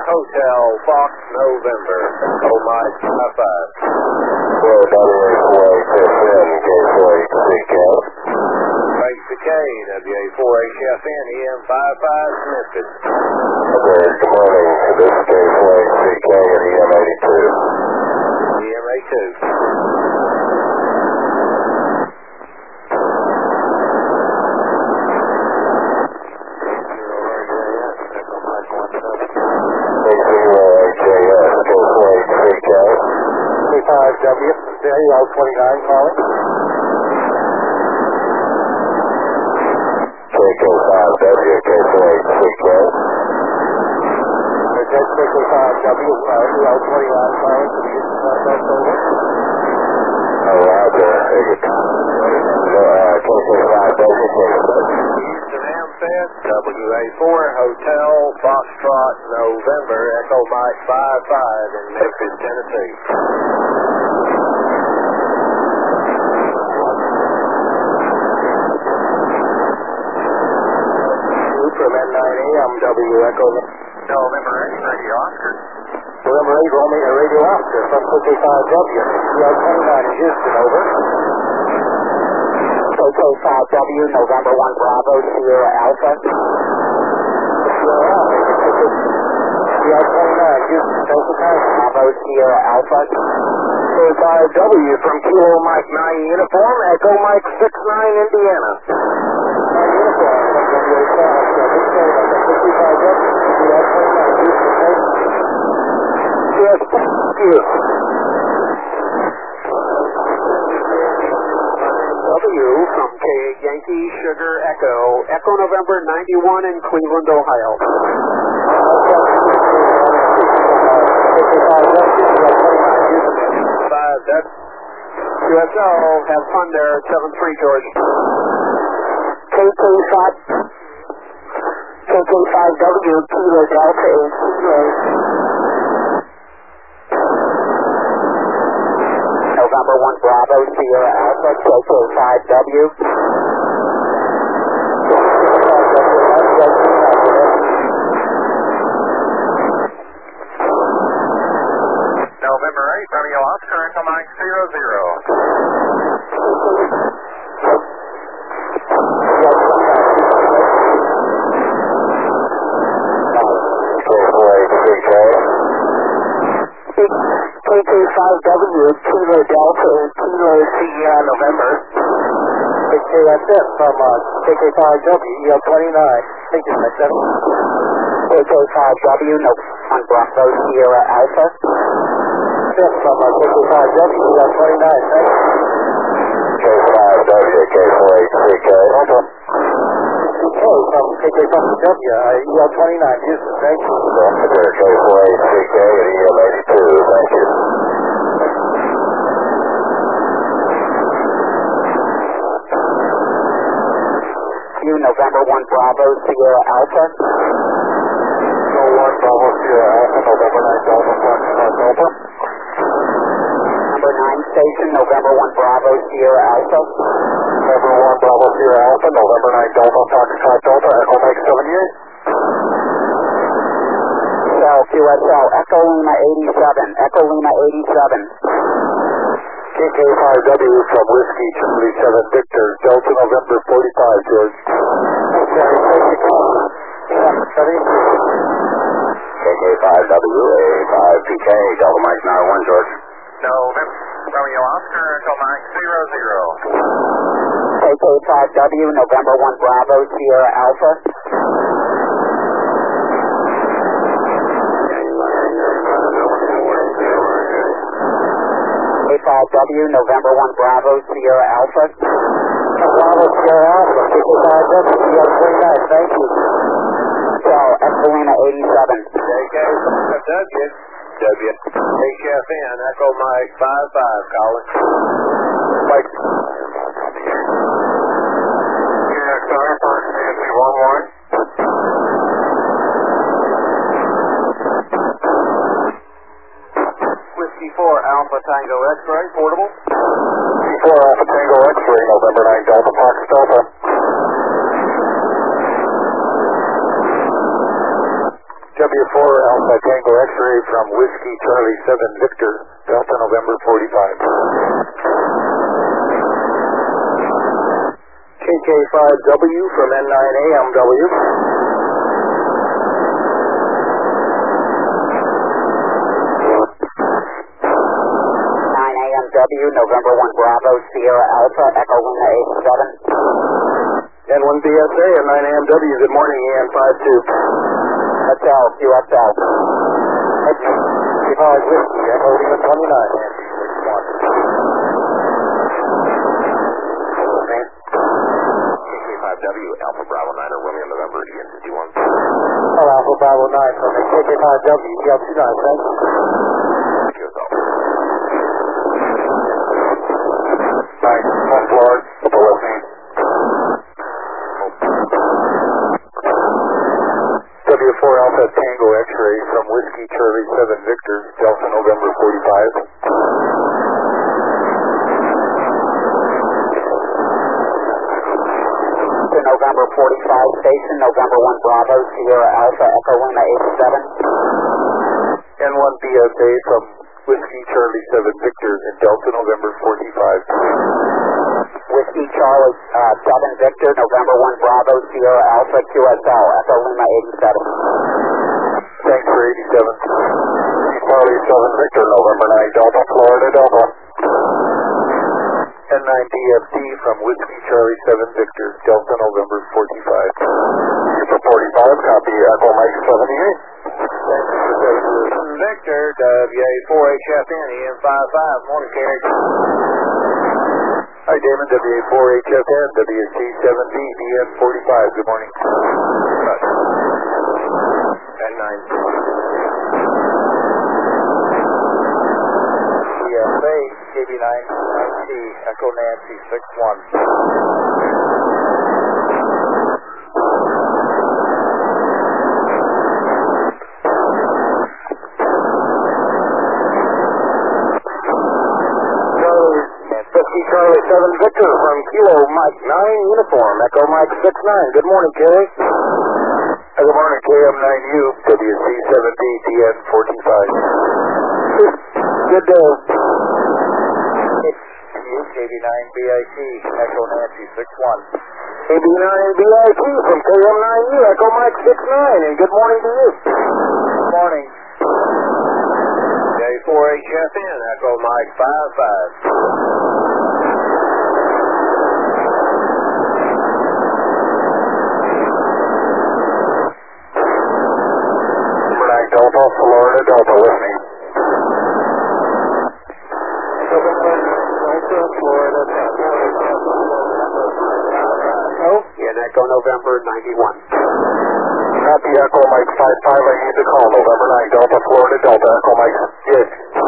Hotel Fox November, Echo Mike 55. Well, WA4HFN, Gateway CK. Frank Decay, WA4HFN, EM55, Memphis. Okay, good morning. This is Gateway CK at EM82. EM82. W, JL29 calling. KK5W, K48CK. KK5W, JL29 calling to the Houston Southwest over. Roger. KK5W, Houston Amfest, WA4 Hotel Foxtrot November, Echo Mike 55 in Memphis, Tennessee. From N9A, I'm W Echo. November 8, Radio Oscar. November 8, Romeo Radio Oscar from 55W. CL29 in Houston, over. KK5W, November 1 Bravo, Sierra Alpha. CL29, Houston, Bravo, Sierra Alpha. KK5W from Kilo Mike 9 Uniform, Echo Mike 69, Indiana. Yes, thank you. W from K Yankee Sugar Echo, Echo November 91 in Cleveland, Ohio. QSL, have fun there, 7-3, George. KK5W, Kilo Delta and Kilo. November 1 Bravo, Sierra Alpha, KK5W. November 8, Romeo Oscar, Echo Mike 00. KK5W, Kilo Delta and Kilo Sierra November. KKSF from KK5W, EL29. Thank you, Mr. KK5W, November 1 Bravo, Sierra Alpha. From KK5W, EL29. Thank you. K5W, K48CK. From KK5W, EL29, Houston. Thank you. K48CK at EL82. Thank you. November 1 Bravo, Sierra Alpha. 1 Bravo, Sierra Alpha, November 9 Delta, October. Number 9 station, November 1 Bravo, Sierra Alpha. November 1 Bravo, Sierra Alpha, November 9 Delta, Foxtrot Delta, Echo Mike 78. QSL, Echo Lima 87, Echo Lima 87. KK5W from Whiskey Charlie 7 Victor, Delta November 45, George. KK5W, A5PK, Delta Mike 91, George. November Romeo Oscar, Echo Mike 00. KK5W, November 1 Bravo, Sierra Alpha. KK5W, November 1 Bravo, Sierra Alpha. Bravo, Sierra Alpha, KK5W, EL29, thank you. So, Ecolina 87. KK5W, WHFN, Echo Mike 55, calling. Mike. Yeah, sorry, first Nancy 11. Whiskey 4 Alpha Tango X-ray, portable. Whiskey 4 Alpha Tango X-ray, November 9 Delta, Fox Delta. W4 Alpha Alpha Tango X-ray from Whiskey Charlie 7 Victor, Delta November 45. KK5W from N9AMW. 9AMW, November 1 Bravo, Sierra Alpha, Echo Lima 87. N1 BSA at 9AMW, good morning, EN52. Hotel, QSL. Chicago Whiskey, Echo Lima 29, Nancy 61. KK5W, Alpha Bravo 9 or Romeo November, EN51. Hello, Alpha Bravo 9 from KK5W, EL29, thanks. QSL. Nice, on floor, upper left hand. W4 Alpha Tango X-ray from Whiskey Charlie 7 Victor, Delta November 45. To November 45 station, November 1 Bravo, Sierra Alpha, Echo Lima 87. N1 BSA from Whiskey Charlie 7 Victor in Delta November 45. Whiskey Charlie 7 Victor, November 1 Bravo, Sierra Alpha, QSL, Echo Lima 87. Thanks for 87. Whiskey Charlie 7 Victor, November 9 Delta, Florida Delta. N9 DFD from Whiskey Charlie 7 Victor, Delta November 45. For 45, copy Echo Mike 78. Thanks for 7 Victor, WA4HFN, EM55, morning carriage. Hi Damon, WA4HFN, WC7B, EN45, good morning. N9. DFA, KB9, Echo Nancy 61. Charlie 7 Victor from Kilo Mike 9 Uniform, Echo Mike 69. Good morning, Kerry. Good morning, KM9U, WC7D, DN45. Good day. KB9BIT, Echo Nancy 61. KB9BIT from KM9U, Echo Mike 69, and good morning to you. Good morning. J4HFN, Echo Mike 55. Delta, Florida Delta, listening. Delta, Florida Delta. Oh, yeah, Echo November 91. Copy Echo Mike 55, I need to call November 9 Delta, Florida Delta, Echo Mike. Yes.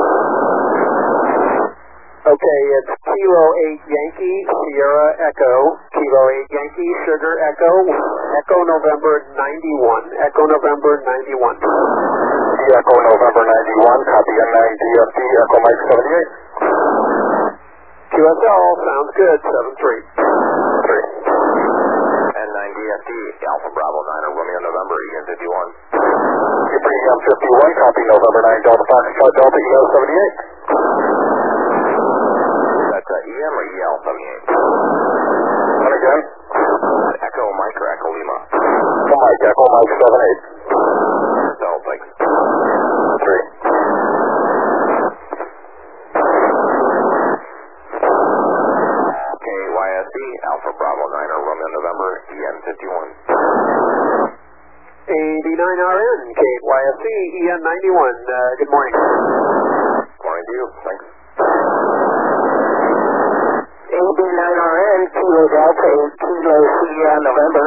Okay, it's Kilo 8 Yankee, Sierra Echo, Kilo 8 Yankee, Sugar Echo, Echo November 91, Echo November 91. Echo November 91, copy N9 DFD, Echo Mike 78. QSL, sounds good, 7-3. 3. N9 DFD, Alpha Bravo 9 or Romeo November, EN51. EN51, copy November 9 Delta Foxtrot Delta, EL78. That's EM or EL78? And again? Echo Mike or Echo Lima? Echo Mike 78. Delta, 3. KYSD, Alpha Bravo 9 or Romeo November, EN51. 89RN, KYSC, EN91, good morning. Morning to you, thanks. 89RN, Kilo Delta, Kilo Sierra November.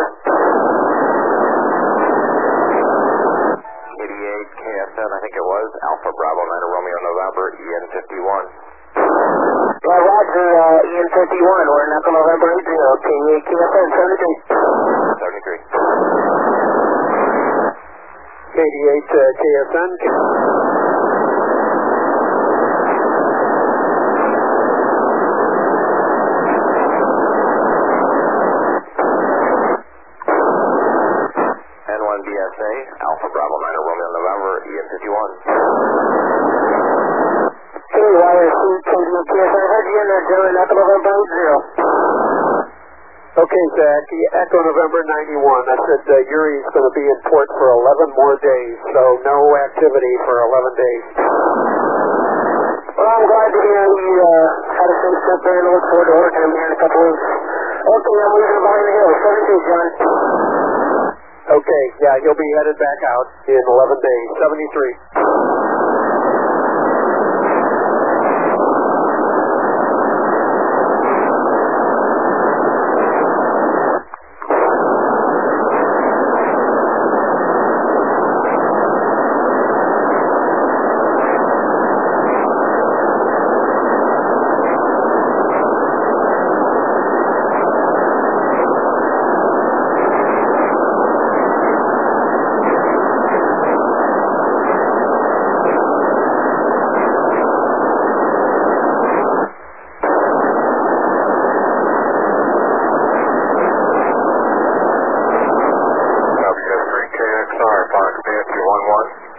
88 KSN, I think it was, Alpha Bravo 9 or Romeo November, EN51. Roger, EN51, we're in Echo November 80, KSN 73. 73. 88 KSN. N1 BSA, Alpha Bravo 9 Romeo November, EM51. KYRC, KDPS, I heard you in there, Joe, and Echo November 80. Okay, Zach, Echo November 91. I said Yuri's going to be in port for 11 more days, so no activity for 11 days. Well, I'm glad to hear you had a safe trip there and look forward to overtime here in a couple weeks. Okay, I'm leaving behind the hill. 72, John. Okay, yeah, he'll be headed back out in 11 days. 73. KXR, Fox Nancy 11.